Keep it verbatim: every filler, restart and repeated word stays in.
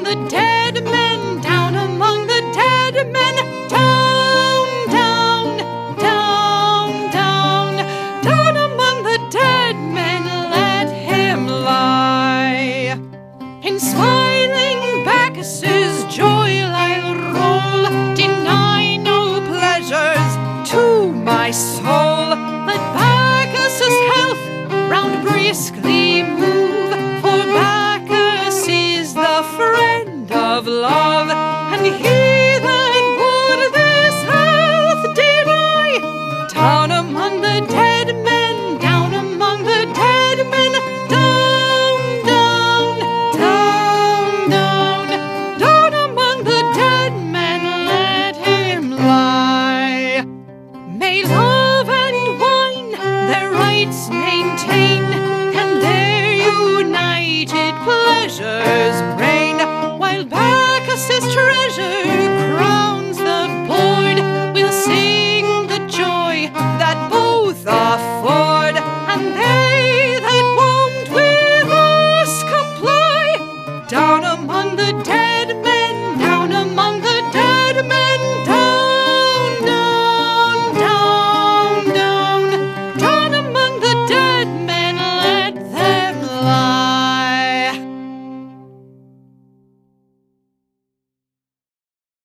the dead men, down among the dead men, down, down, down, down, down among the dead men, let him lie. In smiling Bacchus's joy I'll roll, deny no pleasures to my soul. Let Bacchus's health round briskly move, for Bacchus is the friend of love, and he that would this health deny, down among the dead